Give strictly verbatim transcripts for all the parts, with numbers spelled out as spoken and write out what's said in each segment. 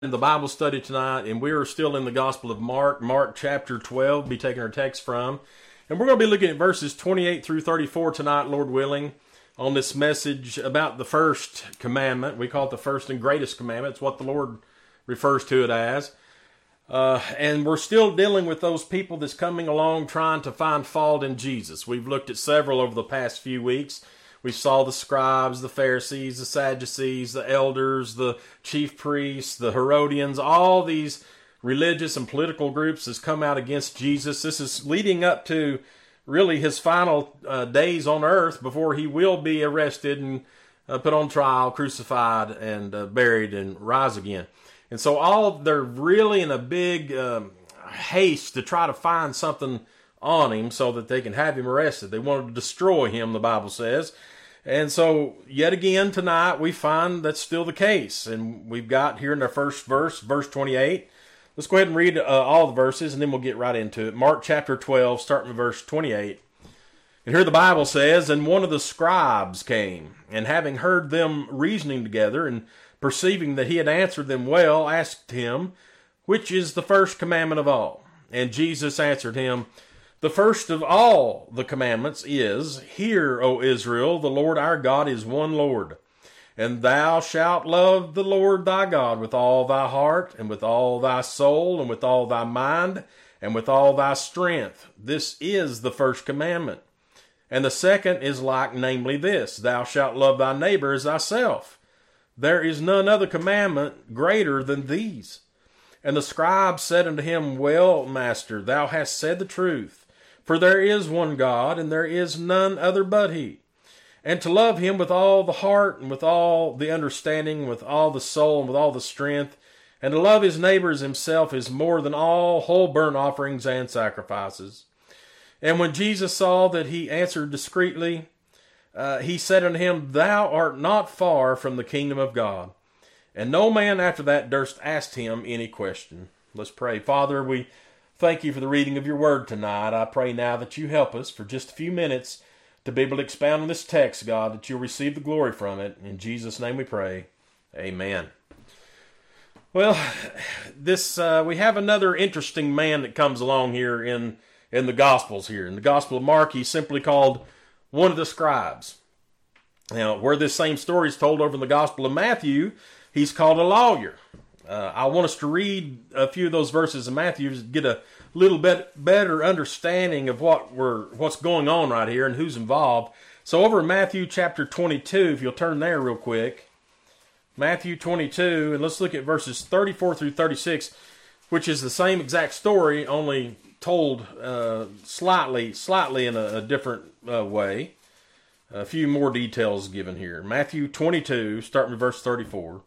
in the Bible study tonight, and we are still in the Gospel of Mark, Mark chapter twelve, be taking our text from. And we're going to be looking at verses twenty-eight through thirty-four tonight, Lord willing, on this message about the first commandment. We call it the first and greatest commandment. It's what the Lord refers to it as. Uh, and we're still dealing with those people that's coming along trying to find fault in Jesus. We've looked at several over the past few weeks. We saw the scribes, the Pharisees, the Sadducees, the elders, the chief priests, the Herodians, all these religious and political groups that's come out against Jesus. This is leading up to really his final uh, days on earth before he will be arrested and uh, put on trial, crucified, and uh, buried and rise again. And so all they're really in a big um, haste to try to find something on him so that they can have him arrested. They wanted to destroy him, the Bible says. And so, yet again, tonight, we find that's still the case. And we've got here in our first verse, verse twenty-eight. Let's go ahead and read uh, all the verses, and then we'll get right into it. Mark chapter twelve, starting with verse twenty-eight. And here the Bible says, "And one of the scribes came, and having heard them reasoning together, and perceiving that he had answered them well, asked him, Which is the first commandment of all? And Jesus answered him, The first of all the commandments is, Hear, O Israel, the Lord our God is one Lord. And thou shalt love the Lord thy God with all thy heart, and with all thy soul, and with all thy mind, and with all thy strength. This is the first commandment. And the second is like, namely this, Thou shalt love thy neighbor as thyself. There is none other commandment greater than these. And the scribe said unto him, Well, master, thou hast said the truth. For there is one God, and there is none other but he. And to love him with all the heart, and with all the understanding, with all the soul, and with all the strength, and to love his neighbor as himself is more than all whole burnt offerings and sacrifices. And when Jesus saw that he answered discreetly, uh, he said unto him, Thou art not far from the kingdom of God. And no man after that durst ask him any question." Let's pray. Father, we thank you for the reading of your word tonight. I pray now that you help us for just a few minutes to be able to expound on this text, God, that you'll receive the glory from it. In Jesus' name we pray. Amen. Well, this uh, we have another interesting man that comes along here in, in the Gospels here. In the Gospel of Mark, he's simply called one of the scribes. Now, where this same story is told over in the Gospel of Matthew, he's called a lawyer. Uh, I want us to read a few of those verses in Matthew to get a little bit better understanding of what we're what's going on right here and who's involved. So over in Matthew chapter twenty-two, if you'll turn there real quick, Matthew twenty-two, and let's look at verses thirty-four through thirty-six, which is the same exact story, only told uh, slightly, slightly in a, a different uh, way. A few more details given here. Matthew twenty-two, starting with verse thirty-four.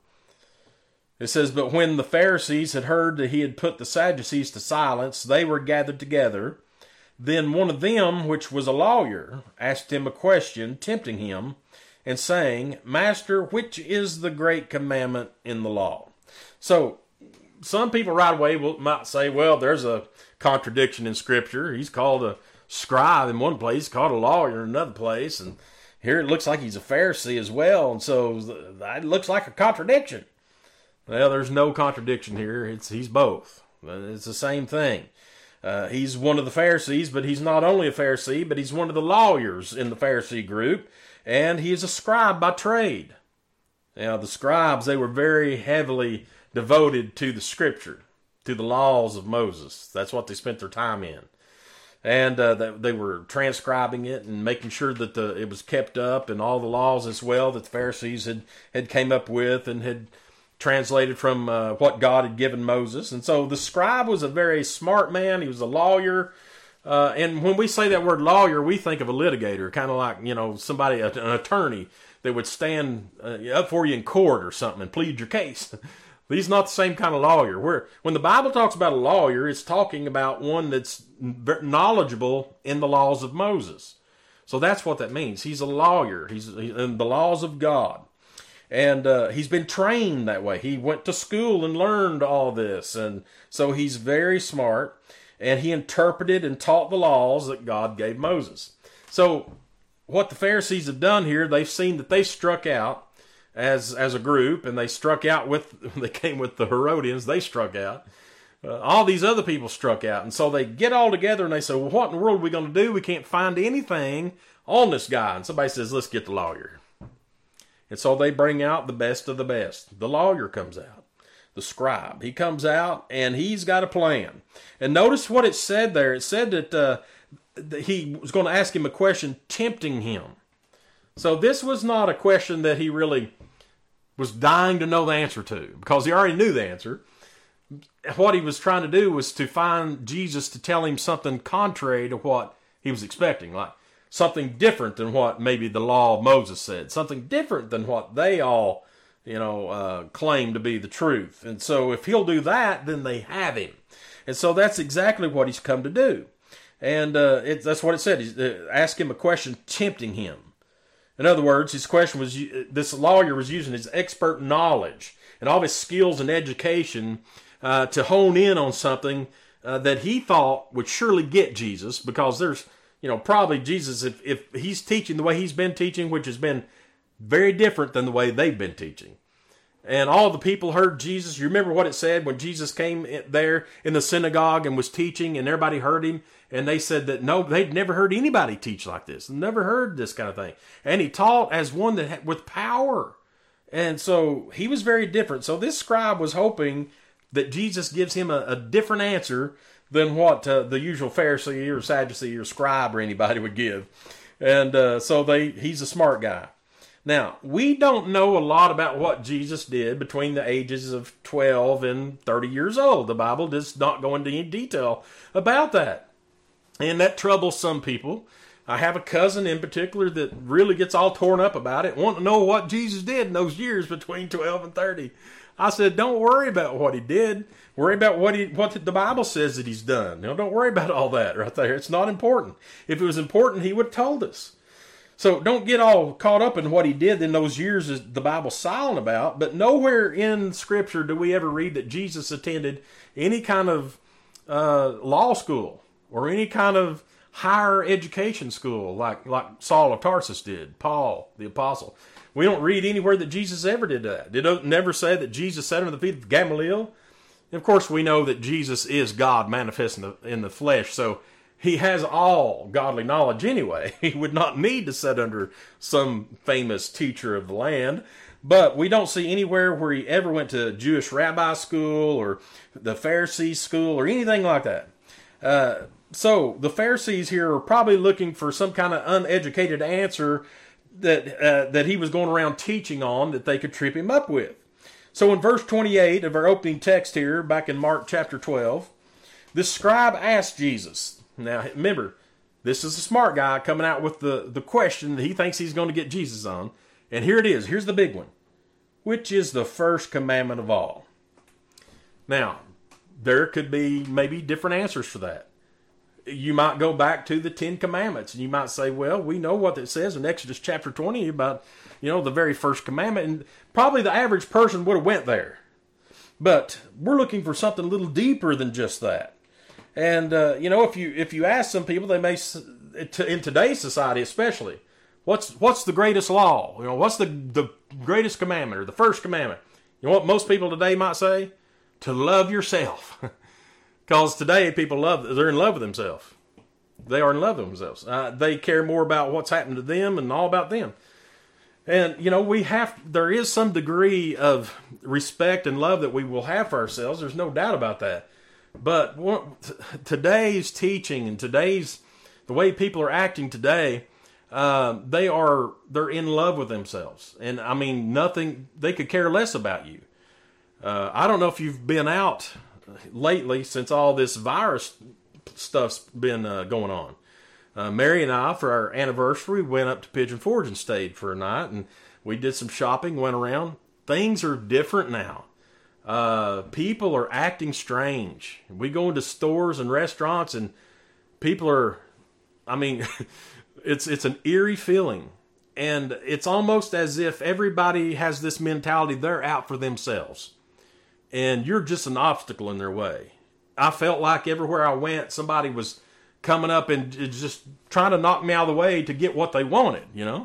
It says, But when the Pharisees had heard that he had put the Sadducees to silence, they were gathered together. Then one of them, which was a lawyer, asked him a question, tempting him, and saying, Master, which is the great commandment in the law? So, some people right away will, might say, well, there's a contradiction in Scripture. He's called a scribe in one place, called a lawyer in another place, and here it looks like he's a Pharisee as well, and so that looks like a contradiction. Well, there's no contradiction here. It's he's both. It's the same thing. Uh, he's one of the Pharisees, but he's not only a Pharisee, but he's one of the lawyers in the Pharisee group, and he is a scribe by trade. Now, the scribes, they were very heavily devoted to the Scripture, to the laws of Moses. That's what they spent their time in. And uh, they, they were transcribing it and making sure that the, it was kept up, and all the laws as well that the Pharisees had, had came up with and had translated from uh, what God had given Moses. And so the scribe was a very smart man. He was a lawyer. Uh, and when we say that word lawyer, we think of a litigator, kind of like, you know, somebody, an attorney that would stand uh, up for you in court or something and plead your case. He's not the same kind of lawyer. Where when the Bible talks about a lawyer, it's talking about one that's knowledgeable in the laws of Moses. So that's what that means. He's a lawyer. He's in the laws of God. And uh, he's been trained that way. He went to school and learned all this. And so he's very smart. And he interpreted and taught the laws that God gave Moses. So what the Pharisees have done here, they've seen that they struck out as as a group, and they struck out with, they came with the Herodians, they struck out. Uh, all these other people struck out. And so they get all together and they say, well, what in the world are we going to do? We can't find anything on this guy. And somebody says, let's get the lawyer. And so they bring out the best of the best. The lawyer comes out, the scribe. He comes out and he's got a plan. And notice what it said there. It said that, uh, that he was going to ask him a question tempting him. So this was not a question that he really was dying to know the answer to, because he already knew the answer. What he was trying to do was to find Jesus to tell him something contrary to what he was expecting, like something different than what maybe the law of Moses said, something different than what they all, you know, uh, claim to be the truth. And so if he'll do that, then they have him. And so that's exactly what he's come to do. And uh, it, that's what it said. He's, uh, ask him a question tempting him. In other words, his question was, this lawyer was using his expert knowledge and all his skills and education uh, to hone in on something uh, that he thought would surely get Jesus, because there's, you know, probably Jesus, if, if he's teaching the way he's been teaching, which has been very different than the way they've been teaching. And all the people heard Jesus. You remember what it said when Jesus came there in the synagogue and was teaching, and everybody heard him, and they said that no, they'd never heard anybody teach like this, never heard this kind of thing. And he taught as one that had, with power. And so he was very different. So this scribe was hoping that Jesus gives him a, a different answer than what uh, the usual Pharisee or Sadducee or scribe or anybody would give. And uh, so they he's a smart guy. Now, we don't know a lot about what Jesus did between the ages of twelve and thirty years old. The Bible does not go into any detail about that. And that troubles some people. I have a cousin in particular that really gets all torn up about it, wanting to know what Jesus did in those years between twelve and thirty. I said, don't worry about what he did. Worry about what he, what the Bible says that he's done. You know, don't worry about all that right there. It's not important. If it was important, he would have told us. So don't get all caught up in what he did in those years that the Bible's silent about. But nowhere in Scripture do we ever read that Jesus attended any kind of uh, law school or any kind of higher education school like, like Saul of Tarsus did, Paul, the apostle. We don't read anywhere that Jesus ever did that. It never say that Jesus sat under the feet of Gamaliel. And of course, we know that Jesus is God manifest in the, in the flesh, so he has all godly knowledge anyway. He would not need to sit under some famous teacher of the land. But we don't see anywhere where he ever went to Jewish rabbi school or the Pharisee school or anything like that. Uh, so the Pharisees here are probably looking for some kind of uneducated answer that uh, that he was going around teaching on that they could trip him up with. So in verse twenty-eight of our opening text here, back in Mark chapter twelve, this scribe asked Jesus. Now remember, this is a smart guy coming out with the, the question that he thinks he's going to get Jesus on. And here it is. Here's the big one. Which is the first commandment of all? Now, there could be maybe different answers for that. You might go back to the Ten Commandments, and you might say, well, we know what it says in Exodus chapter twenty about, you know, the very first commandment, and probably the average person would have went there. But we're looking for something a little deeper than just that. And, uh, you know, if you if you ask some people, they may, in today's society especially, what's what's the greatest law? You know, what's the, the greatest commandment or the first commandment? You know what most people today might say? To love yourself. Because today people love, they're in love with themselves. They are in love with themselves. Uh, they care more about what's happened to them and all about them. And, you know, we have, there is some degree of respect and love that we will have for ourselves. There's no doubt about that. But what, today's teaching and today's, the way people are acting today, uh, they are, they're in love with themselves. And I mean, nothing, they could care less about you. Uh, I don't know if you've been out lately since all this virus stuff's been uh, going on. Uh, Mary and I, for our anniversary, went up to Pigeon Forge and stayed for a night, and we did some shopping, went around. Things are different now. Uh, people are acting strange. We go into stores and restaurants, and people are, I mean, it's it's an eerie feeling. And it's almost as if everybody has this mentality, they're out for themselves. And you're just an obstacle in their way. I felt like everywhere I went, somebody was coming up and just trying to knock me out of the way to get what they wanted, you know.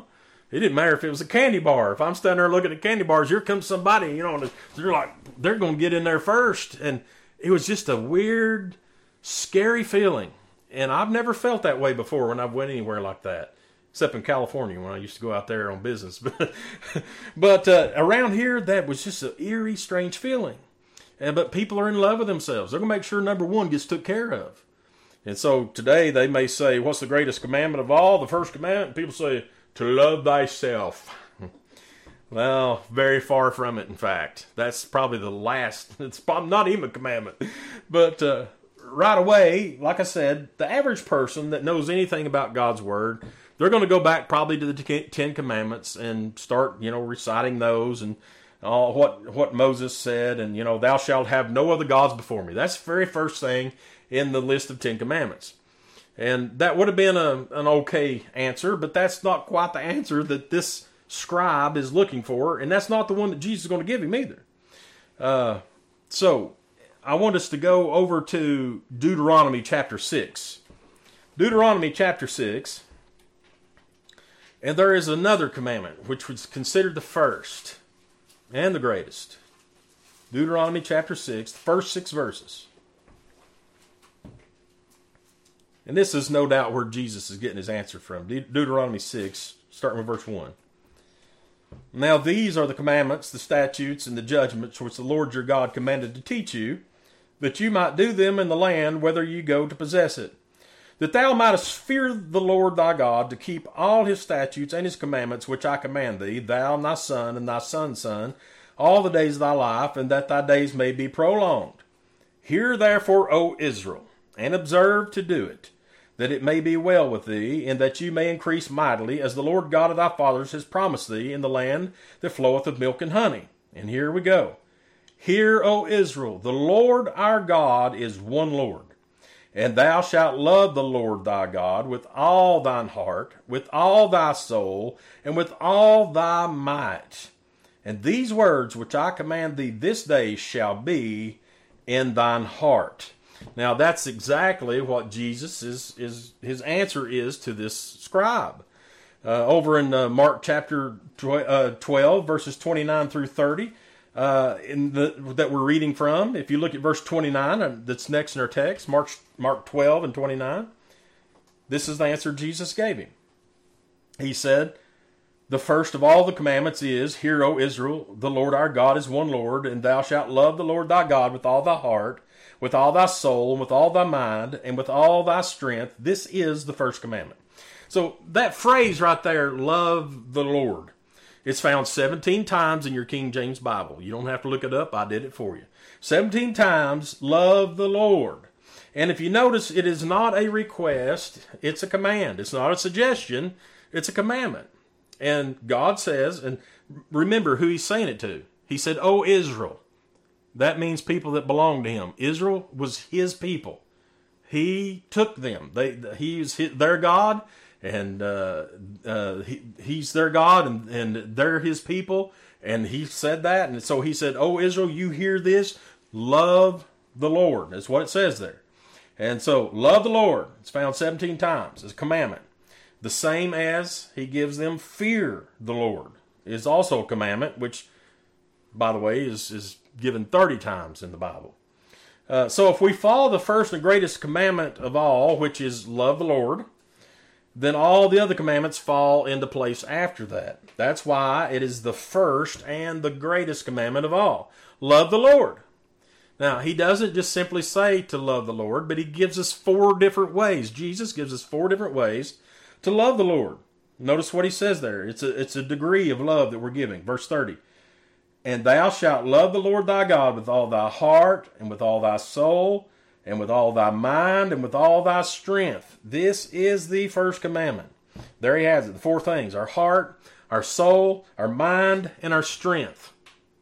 It didn't matter if it was a candy bar. If I'm standing there looking at candy bars, here comes somebody, you know, and they're like, they're going to get in there first. And it was just a weird, scary feeling. And I've never felt that way before when I've went anywhere like that. Except in California when I used to go out there on business. But, but uh, around here, that was just an eerie, strange feeling. And, but people are in love with themselves. They're going to make sure number one gets took care of. And so today they may say, what's the greatest commandment of all? The first commandment? People say, to love thyself. Well, very far from it, in fact. That's probably the last. It's probably not even a commandment. But uh, right away, like I said, the average person that knows anything about God's Word, they're going to go back probably to the Ten Commandments and start, you know, reciting those and all what, what Moses said. And, you know, thou shalt have no other gods before me. That's the very first thing in the list of Ten Commandments. And that would have been a, an okay answer, but that's not quite the answer that this scribe is looking for, and that's not the one that Jesus is going to give him either. Uh, so, I want us to go over to Deuteronomy chapter six. Deuteronomy chapter six, and there is another commandment, which was considered the first and the greatest. Deuteronomy chapter six, the first six verses. And this is no doubt where Jesus is getting his answer from. De- Deuteronomy six, starting with verse one. Now these are the commandments, the statutes, and the judgments which the Lord your God commanded to teach you, that you might do them in the land whither you go to possess it. That thou mightest fear the Lord thy God, to keep all his statutes and his commandments which I command thee, thou and thy son and thy son's son, all the days of thy life, and that thy days may be prolonged. Hear therefore, O Israel, and observe to do it, that it may be well with thee, and that you may increase mightily, as the Lord God of thy fathers has promised thee, in the land that floweth with milk and honey. And here we go. Hear, O Israel, the Lord our God is one Lord. And thou shalt love the Lord thy God with all thine heart, with all thy soul, and with all thy might. And these words which I command thee this day shall be in thine heart. Now that's exactly what Jesus is, is his answer is to this scribe. Uh, over in uh, Mark chapter twelve, verses twenty-nine through thirty, uh, in the, that we're reading from. If you look at verse twenty-nine, uh, that's next in our text, Mark, Mark twelve and twenty-nine, this is the answer Jesus gave him. He said, the first of all the commandments is, Hear, O Israel, the Lord our God is one Lord, and thou shalt love the Lord thy God with all thy heart, with all thy soul, and with all thy mind, and with all thy strength. This is the first commandment. So that phrase right there, love the Lord, it's found seventeen times in your King James Bible. You don't have to look it up. I did it for you. seventeen times, love the Lord. And if you notice, it is not a request. It's a command. It's not a suggestion. It's a commandment. And God says, and remember who he's saying it to. He said, O Israel. That means people that belong to him. Israel was his people. He took them. They, he is his, their God, and uh, uh, he, he's their God, and, and they're his people. And he said that, and so he said, "O Israel, you hear this? Love the Lord." That's what it says there. And so, love the Lord. It's found seventeen times as a commandment. The same as he gives them fear the Lord is also a commandment, which, by the way, is is given thirty times in the Bible. Uh, so if we follow the first and greatest commandment of all, which is love the Lord, then all the other commandments fall into place after that. That's why it is the first and the greatest commandment of all. Love the Lord. Now, he doesn't just simply say to love the Lord, but he gives us four different ways. Jesus gives us four different ways to love the Lord. Notice what he says there. It's a, it's a degree of love that we're giving. Verse thirty. And thou shalt love the Lord thy God with all thy heart, and with all thy soul, and with all thy mind, and with all thy strength. This is the first commandment. There he has it. The four things. Our heart, our soul, our mind, and our strength.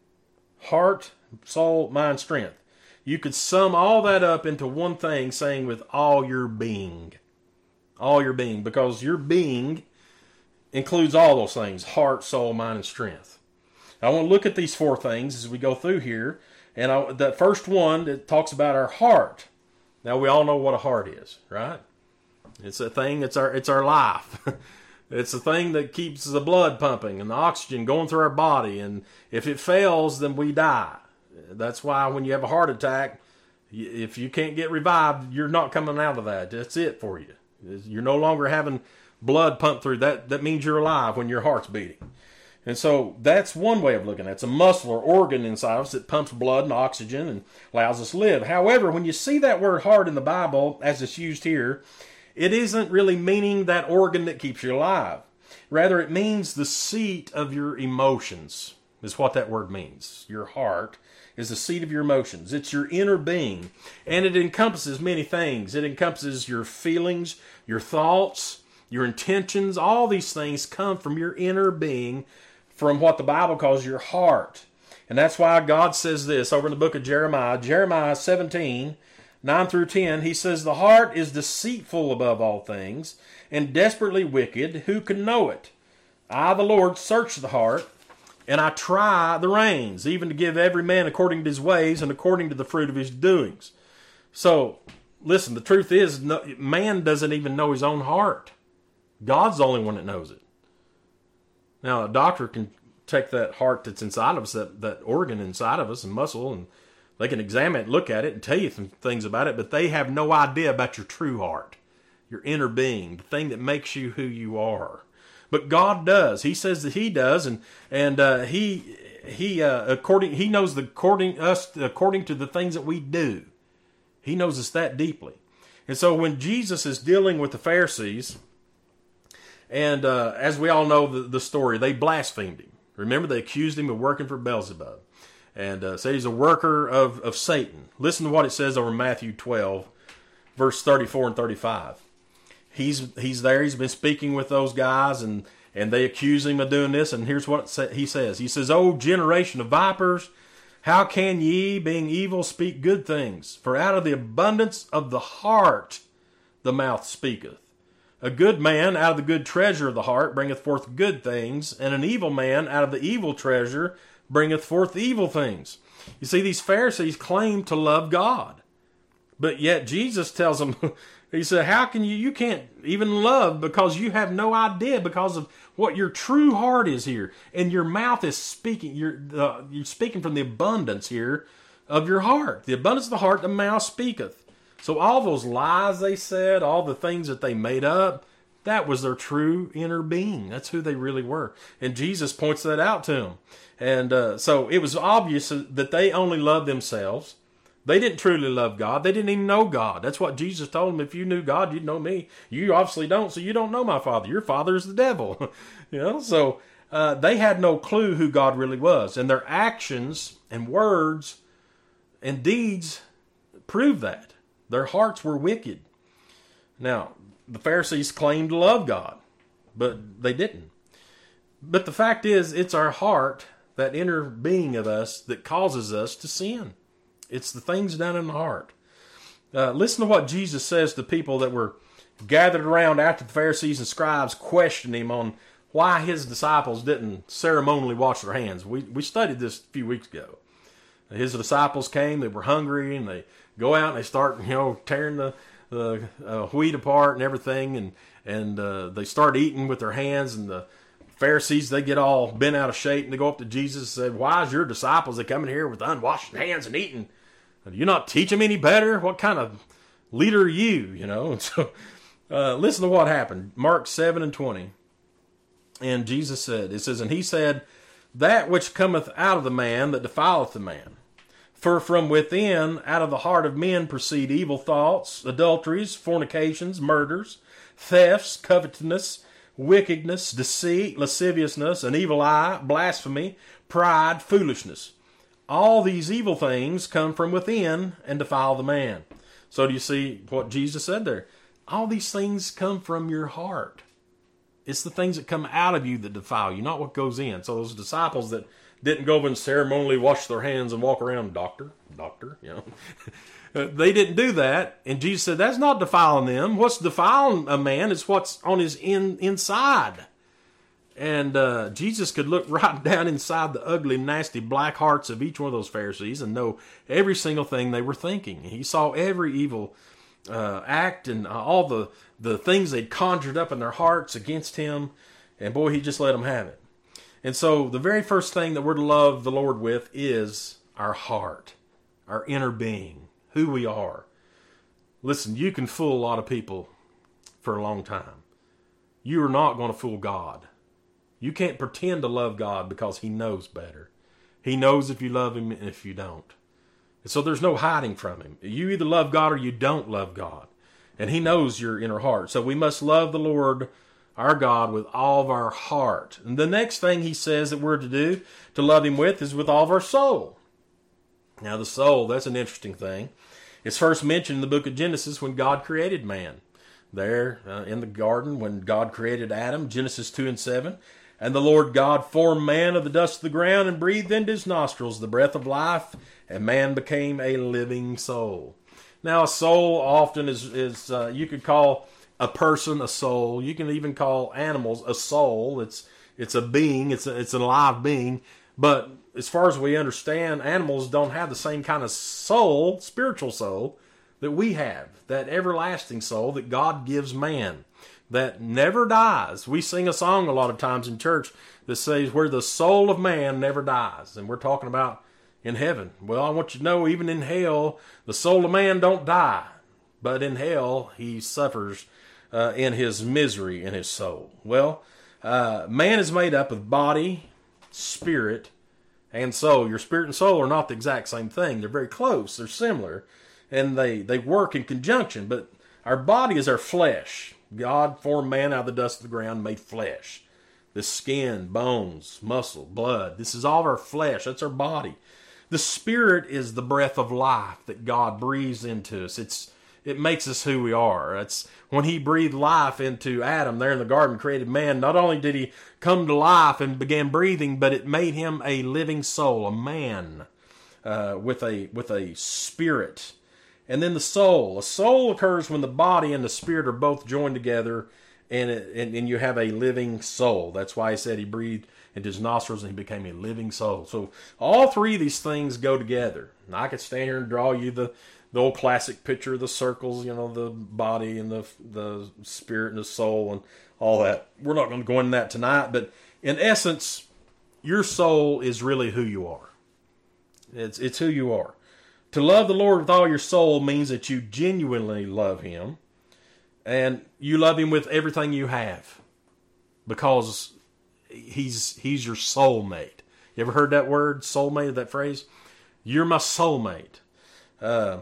Heart, soul, mind, strength. You could sum all that up into one thing, saying with all your being. All your being. Because your being includes all those things. Heart, soul, mind, and strength. I want to look at these four things as we go through here. And I, the first one that talks about our heart. Now we all know what a heart is, right? It's a thing. It's our it's our life. It's the thing that keeps the blood pumping and the oxygen going through our body. And if it fails, then we die. That's why when you have a heart attack, if you can't get revived, you're not coming out of that. That's it for you. You're no longer having blood pumped through. That that means you're alive when your heart's beating. And so that's one way of looking at it. It's a muscle or organ inside of us that pumps blood and oxygen and allows us to live. However, when you see that word heart in the Bible as it's used here, it isn't really meaning that organ that keeps you alive. Rather, it means the seat of your emotions is what that word means. Your heart is the seat of your emotions. It's your inner being, and it encompasses many things. It encompasses your feelings, your thoughts, your intentions. All these things come from your inner being, from what the Bible calls your heart. And that's why God says this over in the book of Jeremiah, Jeremiah seventeen, nine through ten, he says, "The heart is deceitful above all things, and desperately wicked. Who can know it? I, the Lord, search the heart, and I try the reins, even to give every man according to his ways and according to the fruit of his doings." So, listen, the truth is, no, man doesn't even know his own heart. God's the only one that knows it. Now, a doctor can take that heart that's inside of us, that, that organ inside of us and muscle, and they can examine it, look at it, and tell you some things about it, but they have no idea about your true heart, your inner being, the thing that makes you who you are. But God does. He says that He does, and and uh, He He uh, according He knows the according us according to the things that we do. He knows us that deeply. And so when Jesus is dealing with the Pharisees, and uh, as we all know the, the story, they blasphemed Him. Remember, they accused Him of working for Beelzebub, and uh, said He's a worker of, of Satan. Listen to what it says over Matthew twelve, verse thirty-four and thirty-five. He's he's there. He's been speaking with those guys, and, and they accuse him of doing this. And here's what he says. He says, "O generation of vipers, how can ye, being evil, speak good things? For out of the abundance of the heart the mouth speaketh. A good man out of the good treasure of the heart bringeth forth good things, and an evil man out of the evil treasure bringeth forth evil things." You see, these Pharisees claim to love God, but yet Jesus tells them, He said, how can you, you can't even love because you have no idea because of what your true heart is here. And your mouth is speaking, you're, uh, you're speaking from the abundance here of your heart. The abundance of the heart, the mouth speaketh. So all those lies they said, all the things that they made up, that was their true inner being. That's who they really were. And Jesus points that out to them. And uh, so it was obvious that they only loved themselves. They didn't truly love God. They didn't even know God. That's what Jesus told them. If you knew God, you'd know me. You obviously don't, so you don't know my Father. Your father is the devil. you know, so uh, they had no clue who God really was. And their actions and words and deeds prove that. Their hearts were wicked. Now, the Pharisees claimed to love God, but they didn't. But the fact is, it's our heart, that inner being of us, that causes us to sin. It's the things down in the heart. Uh, listen to what Jesus says to people that were gathered around after the Pharisees and scribes questioned Him on why His disciples didn't ceremonially wash their hands. We we studied this a few weeks ago. His disciples came, they were hungry, and they go out and they start, you know, tearing the, the uh, wheat apart and everything, and, and uh, they start eating with their hands, and the Pharisees, they get all bent out of shape, and they go up to Jesus and say, "Why is your disciples, they come in here with unwashed hands and eating? Do you not teach them any better? What kind of leader are you?" You know, and so uh, listen to what happened. Mark seven and twenty. And Jesus said, it says, "And He said, that which cometh out of the man that defileth the man. For from within, out of the heart of men proceed evil thoughts, adulteries, fornications, murders, thefts, covetousness, wickedness, deceit, lasciviousness, an evil eye, blasphemy, pride, foolishness. All these evil things come from within and defile the man." So do you see what Jesus said there? All these things come from your heart. It's the things that come out of you that defile you, not what goes in. So those disciples that didn't go and ceremonially wash their hands and walk around, doctor, doctor, you know. They didn't do that. And Jesus said, that's not defiling them. What's defiling a man is what's on his in, inside. And uh, Jesus could look right down inside the ugly, nasty, black hearts of each one of those Pharisees and know every single thing they were thinking. He saw every evil uh, act and uh, all the, the things they'd conjured up in their hearts against him. And boy, he just let them have it. And so the very first thing that we're to love the Lord with is our heart, our inner being, who we are. Listen, you can fool a lot of people for a long time. You are not going to fool God. You can't pretend to love God because he knows better. He knows if you love him and if you don't. And so there's no hiding from him. You either love God or you don't love God. And he knows your inner heart. So we must love the Lord our God with all of our heart. And the next thing he says that we're to do to love him with is with all of our soul. Now the soul, that's an interesting thing. It's first mentioned in the book of Genesis when God created man. There uh, in the garden when God created Adam, Genesis two and seven. And the Lord God formed man of the dust of the ground and breathed into his nostrils the breath of life, and man became a living soul. Now a soul often is, is uh, you could call a person a soul. You can even call animals a soul. It's it's a being. It's a, it's an alive being. But as far as we understand, animals don't have the same kind of soul, spiritual soul, that we have. That everlasting soul that God gives man, that never dies. We sing a song a lot of times in church that says, where the soul of man never dies. And we're talking about in heaven. Well, I want you to know, even in hell, the soul of man don't die. But in hell, he suffers uh, in his misery in his soul. Well, uh, man is made up of body, spirit, and soul. Your spirit and soul are not the exact same thing. They're very close. They're similar. And they, they work in conjunction. But our body is our flesh. God formed man out of the dust of the ground, made flesh. The skin, bones, muscle, blood. This is all of our flesh. That's our body. The spirit is the breath of life that God breathes into us. It's It makes us who we are. It's when he breathed life into Adam there in the garden, created man, not only did he come to life and began breathing, but it made him a living soul, a man uh, with a with a spirit. And then the soul. A soul occurs when the body and the spirit are both joined together, and, it, and, and you have a living soul. That's why he said he breathed into his nostrils and he became a living soul. So all three of these things go together. And I could stand here and draw you the, the old classic picture of the circles, you know, the body and the, the spirit and the soul and all that. We're not going to go into that tonight, but in essence, your soul is really who you are. It's, it's who you are. To love the Lord with all your soul means that you genuinely love him, and you love him with everything you have, because he's he's your soulmate. You ever heard that word, soulmate, that phrase? You're my soulmate. Uh,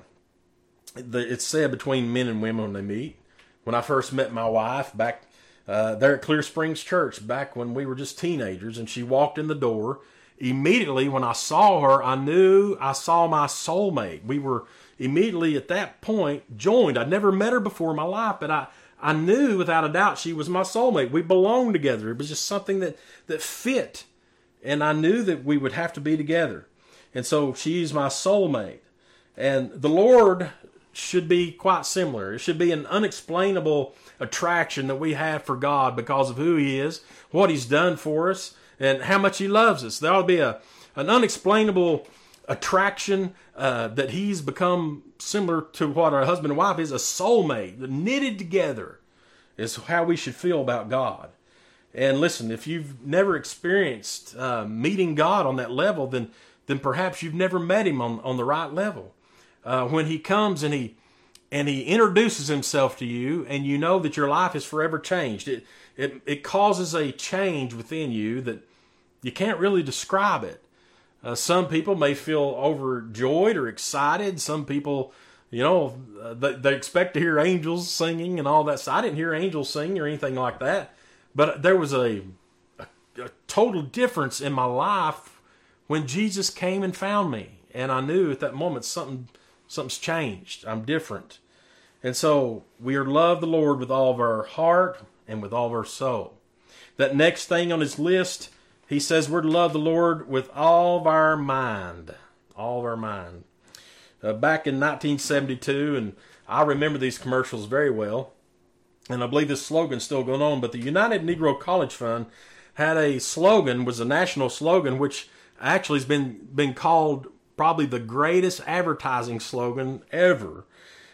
the, it's said between men and women when they meet. When I first met my wife back uh, there at Clear Springs Church, back when we were just teenagers, and she walked in the door, immediately when I saw her, I knew I saw my soulmate. We were immediately at that point joined. I'd never met her before in my life, but I, I knew without a doubt she was my soulmate. We belonged together. It was just something that, that fit. And I knew that we would have to be together. And so she's my soulmate. And the Lord should be quite similar. It should be an unexplainable attraction that we have for God because of who he is, what he's done for us, and how much he loves us. There ought to be a, an unexplainable attraction uh, that he's become similar to what our husband and wife is, a soulmate. Knitted together is how we should feel about God. And listen, if you've never experienced uh, meeting God on that level, then then perhaps you've never met him on, on the right level. Uh, when he comes and he and he introduces himself to you, and you know that your life is forever changed. It It, it causes a change within you that you can't really describe it. Uh, some people may feel overjoyed or excited. Some people, you know, uh, they, they expect to hear angels singing and all that. So I didn't hear angels sing or anything like that. But there was a, a, a total difference in my life when Jesus came and found me. And I knew at that moment something something's changed. I'm different. And so we are to love the Lord with all of our heart and with all of our soul. That next thing on his list, he says we're to love the Lord with all of our mind. All of our mind. Uh, back in nineteen seventy-two, and I remember these commercials very well, and I believe this slogan's still going on, but the United Negro College Fund had a slogan, was a national slogan, which actually has been, been called probably the greatest advertising slogan ever.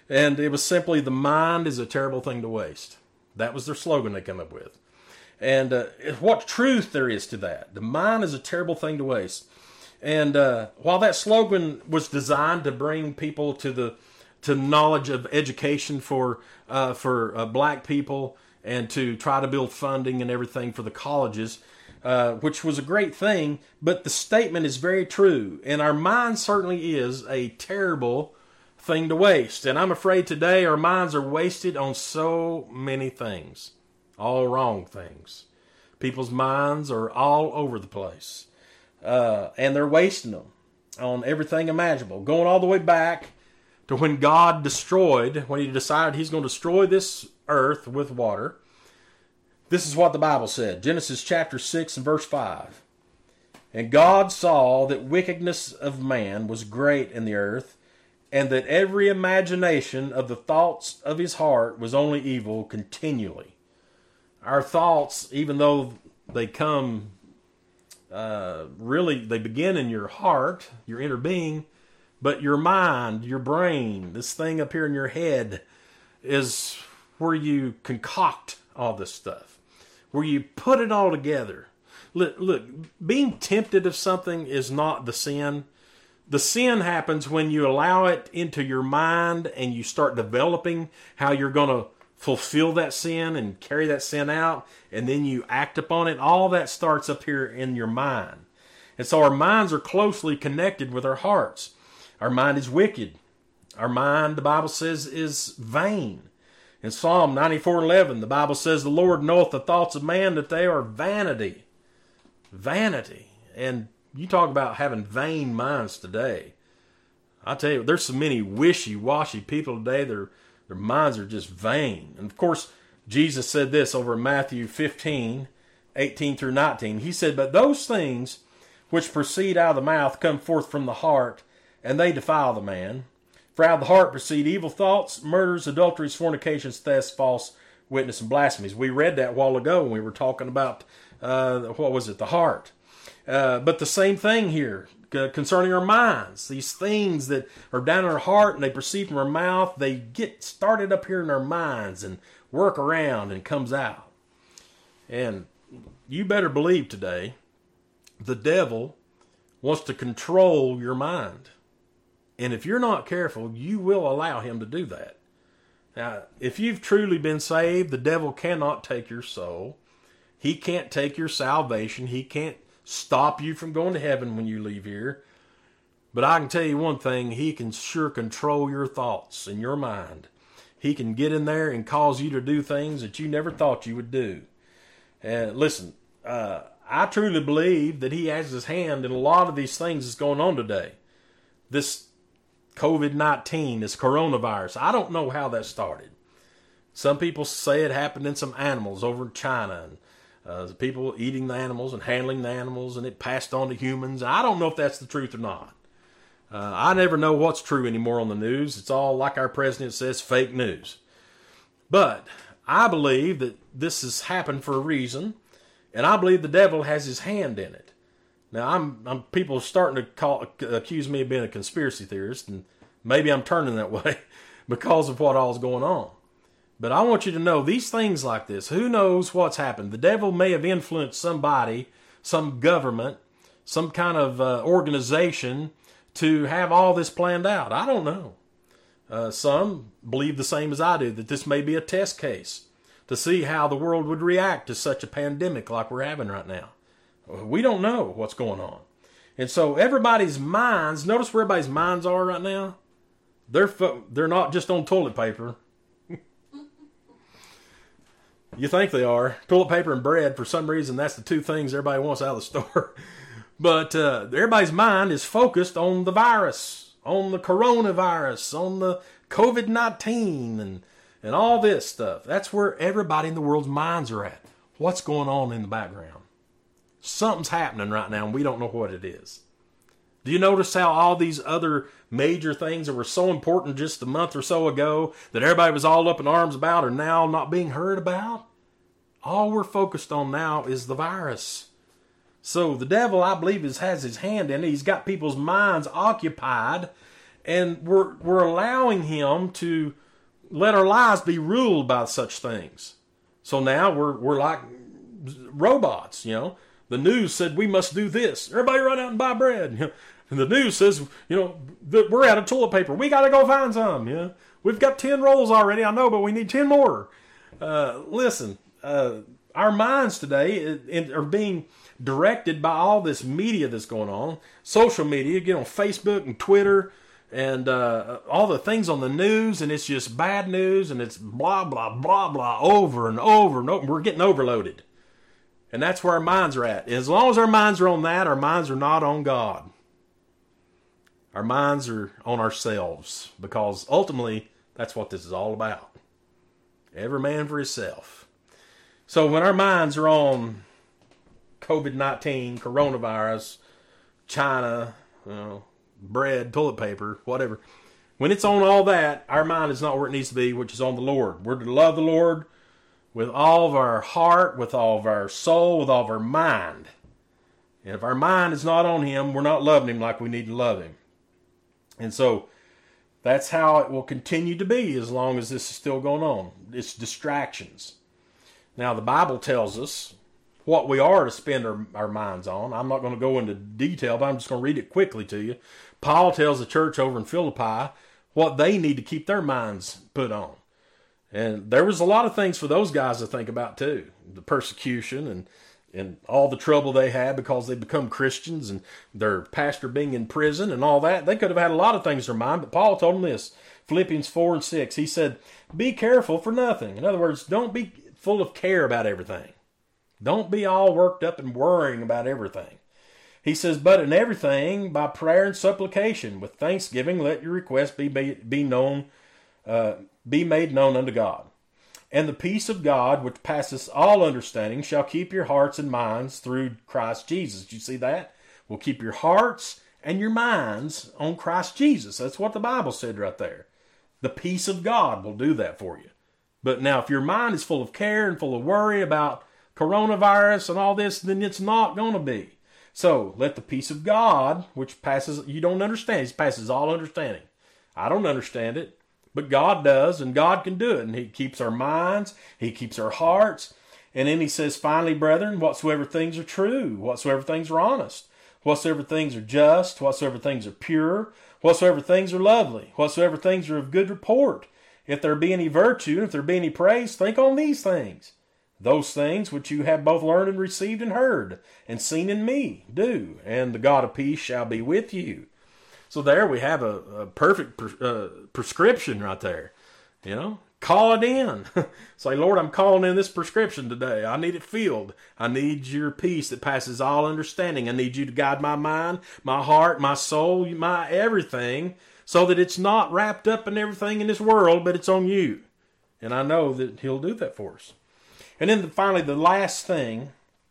And it was simply, the mind is a terrible thing to waste. That was their slogan they came up with. And uh, what truth there is to that. The mind is a terrible thing to waste. And uh, while that slogan was designed to bring people to the to knowledge of education for uh, for uh, black people, and to try to build funding and everything for the colleges, uh, which was a great thing, but the statement is very true. And our mind certainly is a terrible thing to waste. And I'm afraid today our minds are wasted on so many things. All wrong things. People's minds are all over the place. Uh, and they're wasting them on everything imaginable. Going all the way back to when God destroyed, when he decided he's going to destroy this earth with water. This is what the Bible said. Genesis chapter six and verse five. And God saw that wickedness of man was great in the earth, and that every imagination of the thoughts of his heart was only evil continually. Our thoughts, even though they come, uh, really, they begin in your heart, your inner being, but your mind, your brain, this thing up here in your head, is where you concoct all this stuff, where you put it all together. Look, look, being tempted of something is not the sin. The sin happens when you allow it into your mind and you start developing how you're going to fulfill that sin and carry that sin out, and then you act upon it. All that starts up here in your mind. And so our minds are closely connected with our hearts. Our mind is wicked. Our mind, the Bible says, is vain. In Psalm ninety-four eleven, the Bible says, the Lord knoweth the thoughts of man, that they are vanity. Vanity. And you talk about having vain minds today. I tell you, there's so many wishy-washy people today. Their, their minds are just vain. And of course, Jesus said this over in Matthew fifteen, eighteen through nineteen. He said, but those things which proceed out of the mouth come forth from the heart, and they defile the man. For out of the heart proceed evil thoughts, murders, adulteries, fornications, thefts, false witness, and blasphemies. We read that a while ago when we were talking about, uh, what was it, the heart. Uh, but the same thing here uh, concerning our minds. These things that are down in our heart and they proceed from our mouth, they get started up here in our minds and work around and comes out. And you better believe today, the devil wants to control your mind. And if you're not careful, you will allow him to do that. Now, if you've truly been saved, the devil cannot take your soul. He can't take your salvation. He can't stop you from going to heaven when you leave here. But I can tell you one thing, he can sure control your thoughts and your mind. He can get in there and cause you to do things that you never thought you would do. And listen, uh, I truly believe that he has his hand in a lot of these things that's going on today. This covid nineteen, this coronavirus, I don't know how that started. Some people say it happened in some animals over in China, and uh, the people eating the animals and handling the animals, and it passed on to humans. I don't know if that's the truth or not. Uh, I never know what's true anymore on the news. It's all, like our president says, fake news. But I believe that this has happened for a reason, and I believe the devil has his hand in it. Now, I'm, I'm people are starting to call, accuse me of being a conspiracy theorist, and maybe I'm turning that way because of what all's going on. But I want you to know these things like this. Who knows what's happened? The devil may have influenced somebody, some government, some kind of uh, organization to have all this planned out. I don't know. Uh, some believe the same as I do, that this may be a test case to see how the world would react to such a pandemic like we're having right now. We don't know what's going on. And so everybody's minds, notice where everybody's minds are right now? They're fo- they're not just on toilet paper. You think they are. Toilet paper and bread, for some reason, that's the two things everybody wants out of the store. But uh, everybody's mind is focused on the virus, on the coronavirus, on the covid nineteen, and, and all this stuff. That's where everybody in the world's minds are at. What's going on in the background? Something's happening right now, and we don't know what it is. Do you notice how all these other major things that were so important just a month or so ago that everybody was all up in arms about are now not being heard about? All we're focused on now is the virus. So the devil, I believe, is, has his hand in it. He's got people's minds occupied, And we're, we're allowing him to let our lives be ruled by such things. So now we're, we're like robots, you know. The news said we must do this. Everybody run out and buy bread. You know? And the news says, you know, that we're out of toilet paper. We got to go find some. You know? We've got ten rolls already, I know, but we need ten more. Uh, listen, uh, our minds today are being directed by all this media that's going on. Social media, get on Facebook and Twitter and uh, all the things on the news, and it's just bad news, and it's blah, blah, blah, blah, over and over and over. We're getting overloaded. And that's where our minds are at. As long as our minds are on that, our minds are not on God. Our minds are on ourselves, because ultimately that's what this is all about. Every man for himself. So when our minds are on covid nineteen, coronavirus, China, you know, bread, toilet paper, whatever, when it's on all that, our mind is not where it needs to be, which is on the Lord. We're to love the Lord with all of our heart, with all of our soul, with all of our mind. And if our mind is not on him, we're not loving him like we need to love him. And so that's how it will continue to be as long as this is still going on. It's distractions. Now, the Bible tells us what we are to spend our, our minds on. I'm not going to go into detail, but I'm just going to read it quickly to you. Paul tells the church over in Philippi what they need to keep their minds put on. And there was a lot of things for those guys to think about too. The persecution and and all the trouble they had because they become Christians and their pastor being in prison and all that. They could have had a lot of things in their mind, but Paul told them this. Philippians four and six, he said, be careful for nothing. In other words, don't be full of care about everything. Don't be all worked up and worrying about everything. He says, but in everything, by prayer and supplication, with thanksgiving, let your requests be, be, be known, uh, be made known unto God. And the peace of God, which passeth all understanding, shall keep your hearts and minds through Christ Jesus. Do you see that? Will keep your hearts and your minds on Christ Jesus. That's what the Bible said right there. The peace of God will do that for you. But now, if your mind is full of care and full of worry about coronavirus and all this, then it's not going to be. So, let the peace of God, which passes, you don't understand, it passes all understanding. I don't understand it. But God does, and God can do it. And he keeps our minds, he keeps our hearts. And then he says, finally, brethren, whatsoever things are true, whatsoever things are honest, whatsoever things are just, whatsoever things are pure, whatsoever things are lovely, whatsoever things are of good report, if there be any virtue, and if there be any praise, think on these things. Those things which you have both learned and received and heard, and seen in me, do, and the God of peace shall be with you. So there we have a, a perfect pre- uh, prescription right there. You know, call it in. Say, Lord, I'm calling in this prescription today. I need it filled. I need your peace that passes all understanding. I need you to guide my mind, my heart, my soul, my everything, so that it's not wrapped up in everything in this world, but it's on you. And I know that he'll do that for us. And then finally, the last thing,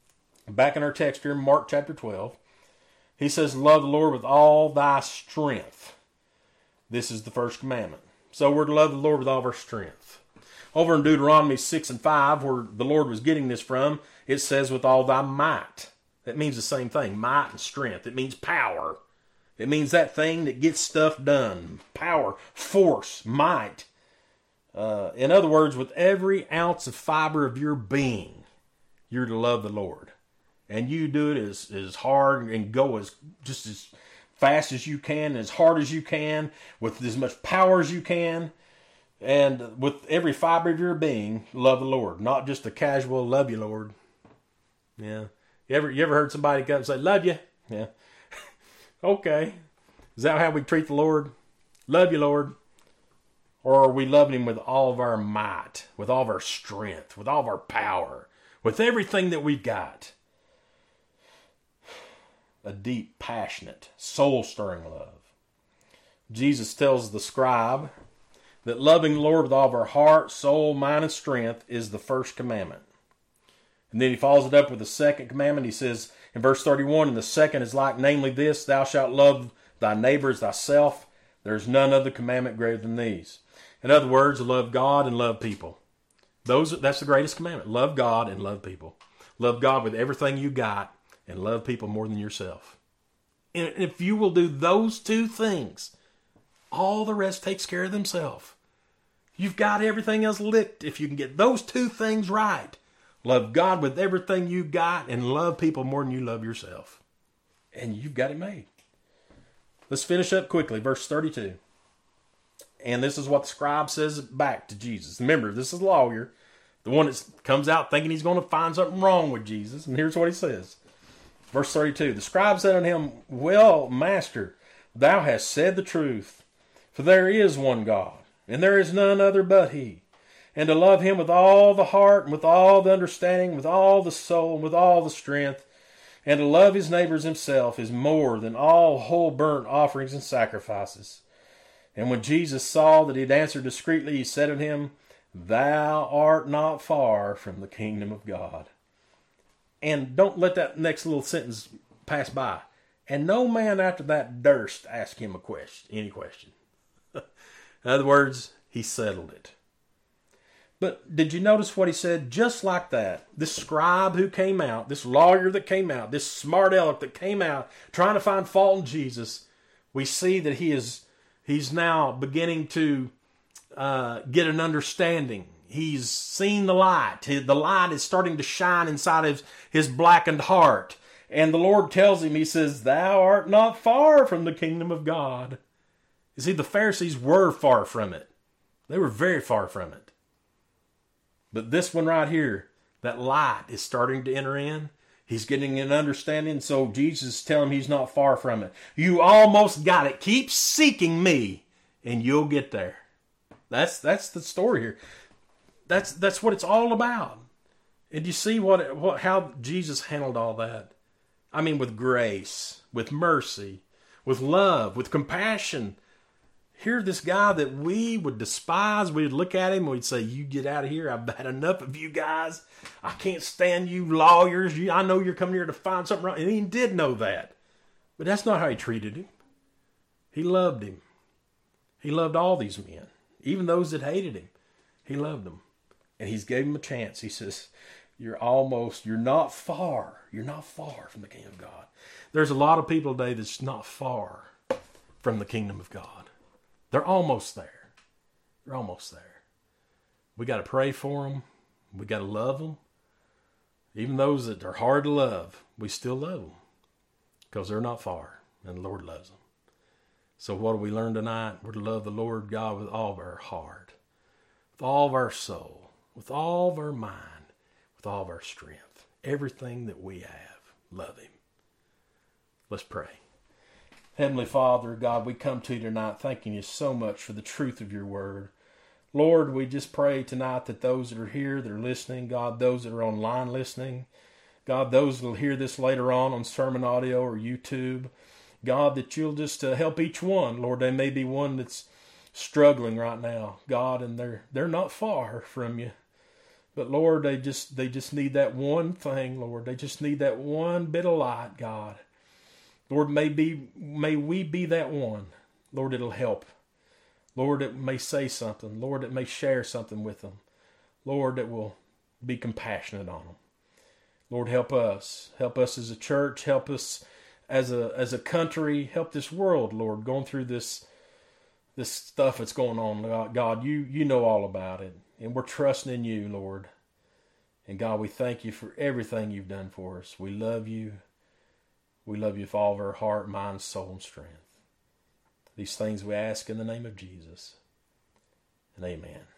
back in our text here in Mark chapter twelve, he says, love the Lord with all thy strength. This is the first commandment. So we're to love the Lord with all of our strength. Over in Deuteronomy six and five, where the Lord was getting this from, it says with all thy might. That means the same thing, might and strength. It means power. It means that thing that gets stuff done. Power, force, might. Uh, in other words, with every ounce of fiber of your being, you're to love the Lord. And you do it as, as hard and go as just as fast as you can, as hard as you can, with as much power as you can. And with every fiber of your being, love the Lord. Not just a casual, love you, Lord. Yeah. You ever, you ever heard somebody come and say, love you? Yeah. Okay. Is that how we treat the Lord? Love you, Lord. Or are we loving him with all of our might, with all of our strength, with all of our power, with everything that we've got? A deep, passionate, soul-stirring love. Jesus tells the scribe that loving the Lord with all of our heart, soul, mind, and strength is the first commandment. And then he follows it up with the second commandment. He says in verse thirty-one, and the second is like, namely this, thou shalt love thy neighbor as thyself. There is none other commandment greater than these. In other words, love God and love people. Those That's the greatest commandment. Love God and love people. Love God with everything you got, and love people more than yourself. And if you will do those two things, All the rest takes care of themselves. You've got everything else licked if you can get those two things right. Love God with everything you got and love people more than you love yourself. And you've got it made. Let's finish up quickly. Verse thirty-two. And this is what the scribe says back to Jesus. Remember, this is the lawyer, the one that comes out thinking he's going to find something wrong with Jesus. And here's what he says. Verse thirty-two. The scribe said unto him, Well, master, thou hast said the truth. For there is one God, and there is none other but he. And to love him with all the heart, and with all the understanding, with all the soul, and with all the strength, and to love his neighbors himself is more than all whole burnt offerings and sacrifices. And when Jesus saw that he had answered discreetly, he said unto him, Thou art not far from the kingdom of God. And don't let that next little sentence pass by. And no man after that durst ask him a question, any question. In other words, he settled it. But did you notice what he said? Just like that, this scribe who came out, this lawyer that came out, this smart aleck that came out trying to find fault in Jesus, we see that he is he's now beginning to uh, get an understanding. He's seen the light. The light is starting to shine inside of his blackened heart. And the Lord tells him, he says, Thou art not far from the kingdom of God. You see, the Pharisees were far from it. They were very far from it. But this one right here, that light is starting to enter in. He's getting an understanding. So Jesus is telling him he's not far from it. You almost got it. Keep seeking me and you'll get there. That's that's the story here. That's that's what it's all about. And you see what, what how Jesus handled all that. I mean, with grace, with mercy, with love, with compassion. Here, this guy that we would despise, we'd look at him and we'd say, you get out of here. I've had enough of you guys. I can't stand you lawyers. You, I know you're coming here to find something wrong. And he did know that. But that's not how he treated him. He loved him. He loved all these men. Even those that hated him. He loved them. And he's gave him a chance. He says, you're almost, you're not far. You're not far from the kingdom of God. There's a lot of people today that's not far from the kingdom of God. They're almost there. They're almost there. We got to pray for them. We got to love them. Even those that are hard to love, we still love them because they're not far and the Lord loves them. So what do we learn tonight? We're to love the Lord God with all of our heart, with all of our soul, with all of our mind, with all of our strength. Everything that we have, love him. Let's pray. Heavenly Father, God, we come to you tonight thanking you so much for the truth of your word. Lord, we just pray tonight that those that are here, that are listening, God, those that are online listening, God, those that will hear this later on on sermon audio or YouTube, God, that you'll just uh, help each one. Lord, there may be one that's struggling right now, God, and they're they're not far from you. But Lord, they just they just need that one thing, Lord. They just need that one bit of light, God. Lord, may, be, may we be that one. Lord, it'll help. Lord, it may say something. Lord, it may share something with them. Lord, it will be compassionate on them. Lord, help us. Help us as a church. Help us as a as a country. Help this world, Lord, going through this this stuff that's going on. God, you, you know all about it. And we're trusting in you, Lord. And God, we thank you for everything you've done for us. We love you. We love you with all of our heart, mind, soul, and strength. These things we ask in the name of Jesus. And amen.